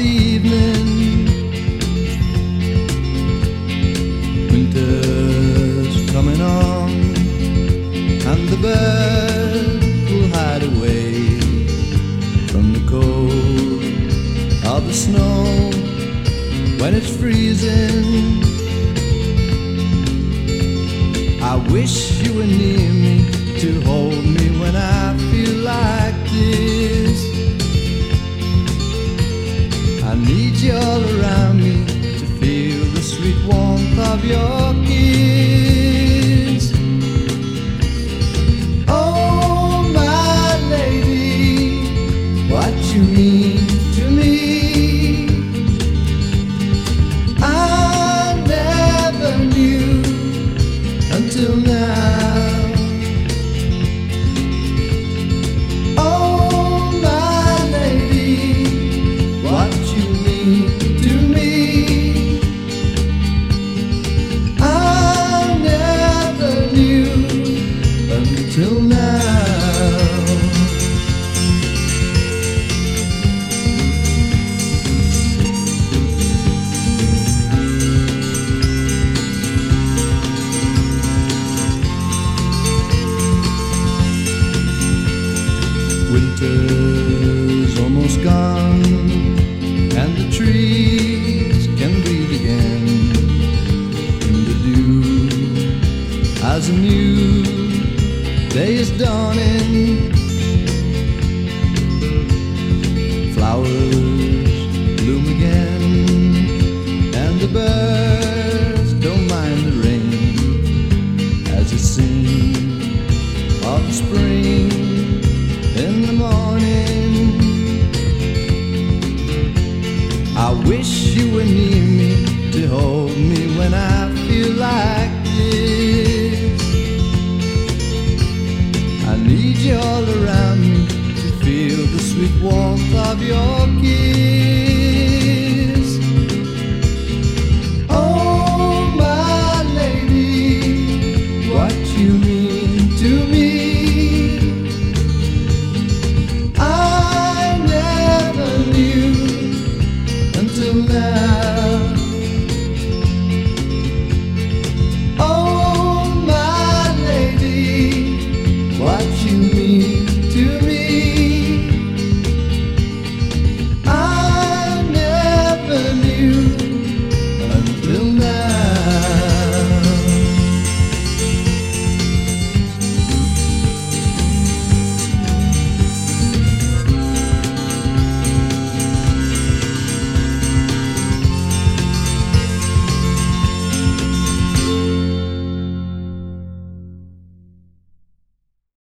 evening. Winter's coming on, and the birds will hide away from the cold of the snow when it's freezing. I wish you were near me to hold me when I feel like this. I need you all around me to feel the sweet warmth of your kiss. Oh, my lady, what you mean to me, I never knew until now. Oh, my lady, what you mean to me, I never knew until now. Winter's almost gone, and the trees can breathe again in the dew as a new day is dawning. Flowers bloom again, and the birds don't mind the rain as they sing of the spring in the morning. I wish you were near me to hold me when I feel like this. I need you all around me to feel the sweet warmth of your kiss.